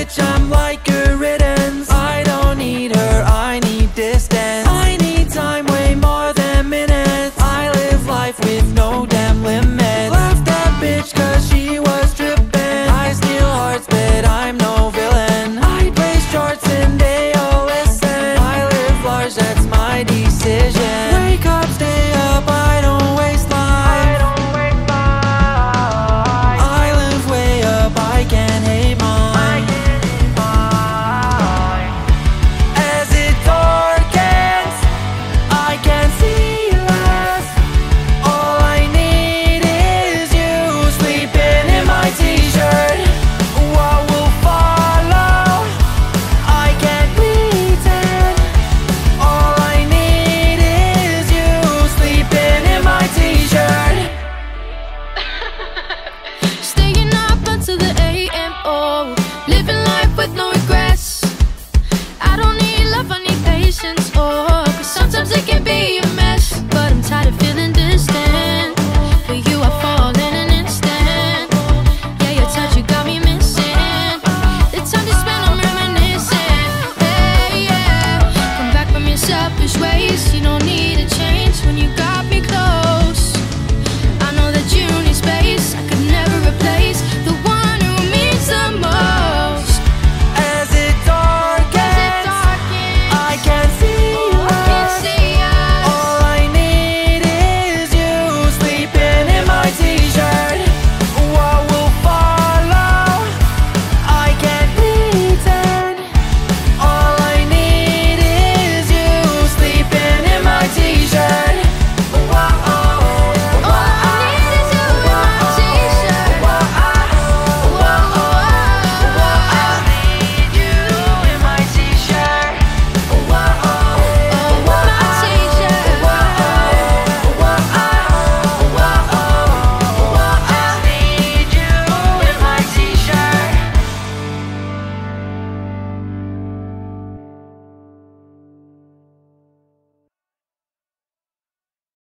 bitch, I'm like a riddance. I don't need her, I need distance. I need time way more than minutes. I live life with no damn limits. Left that bitch cause she was trippin'. I steal hearts but I'm no villain. I play shorts and they all listen. I live large, that's my decision. Wake up, stay up, I don't waste life. I live way up, I can't hate mine. As it darkens, I can see less. All I need is you sleeping in my t-shirt. What will follow? I can't pretend. All I need is you sleeping in my t-shirt. Staying up until the AM, oh.